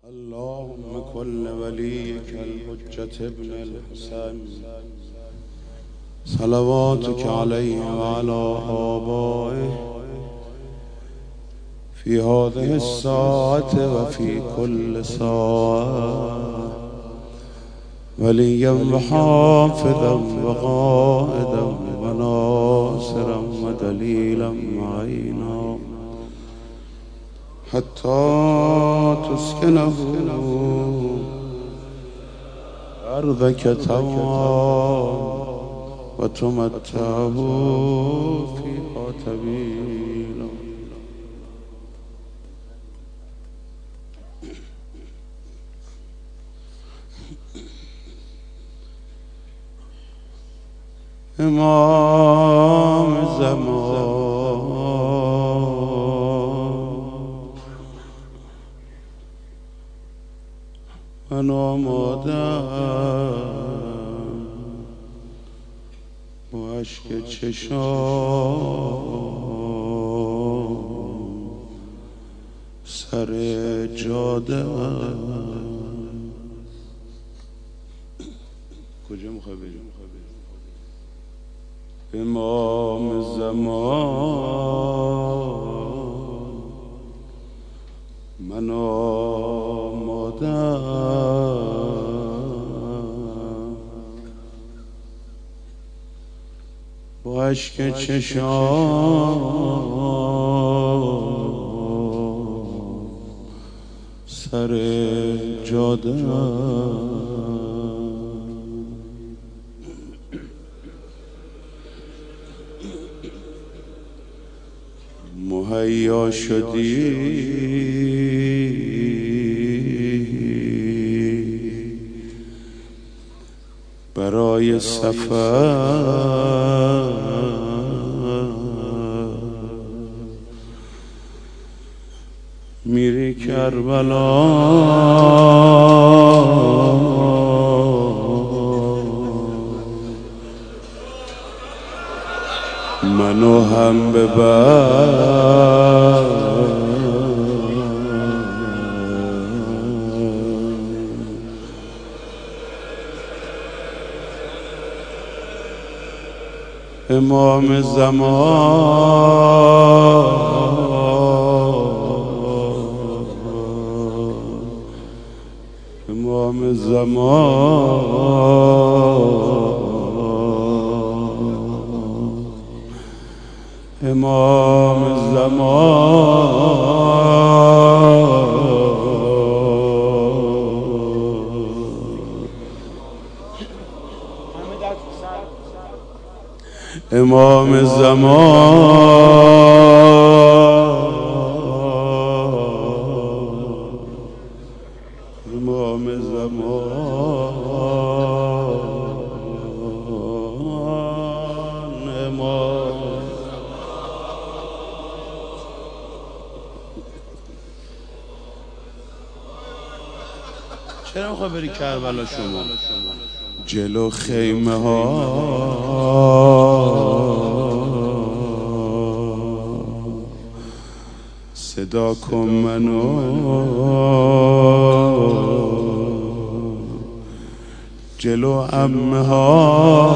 اللهم كل وليك الحجة ابن الحسن صلواتك عليه وعلى آبائه في هذه الساعة وفي كل ساعة وليا وحافظا وقائدا وناصرا ودليلا معينا حتى تسكنه أرضك طوعا وتمتعه فيها طويلا. امام زمان من آمادم با اشک چشام سر جاده کجا میخوای بریم؟ امام زمان من آمادم با اشک چشام سر جاده مهیا شدی برای سفر میری کربلا منو هم ببر امام زمان امام زمان امام زمان امام زمان امام زمان امام چرا میخوای بری کربلا شما؟ جلو خیمه ها صدا کن منو جلو عمه ها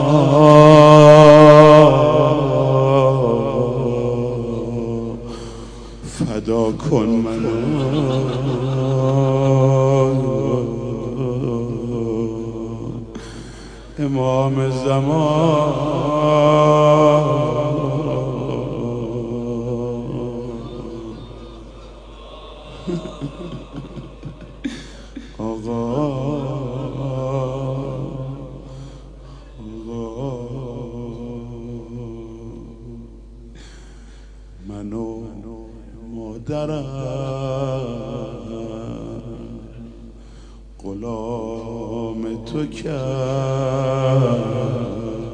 فدا کن منو امام زمان آقا منو مادرم غلام تو کرد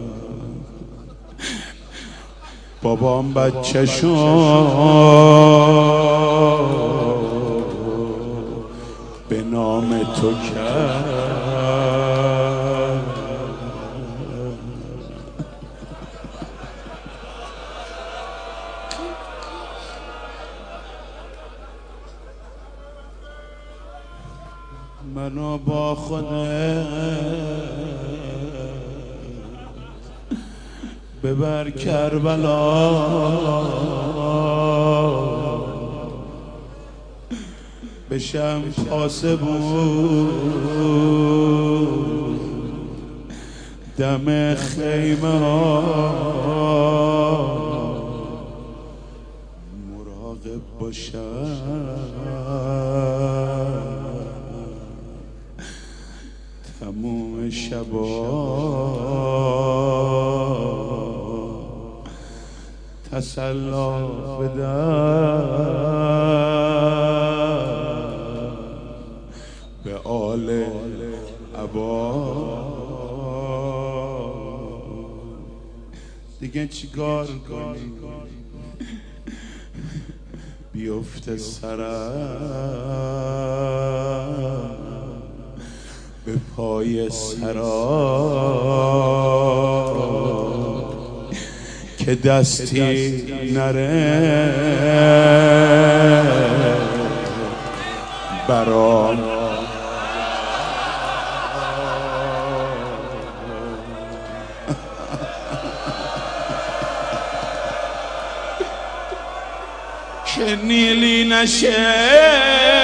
بابام بچه‌شون به نام تو کرد منو با خودت ببر کربلا، بشم پاسبون دم خیمه ها، مراقب باشم تموم شبا، تسلا بدم به آل عبا. دیگه چیکار کنی بیفته سرم به پای سرا، که دستی نره برام. که نیلی نشه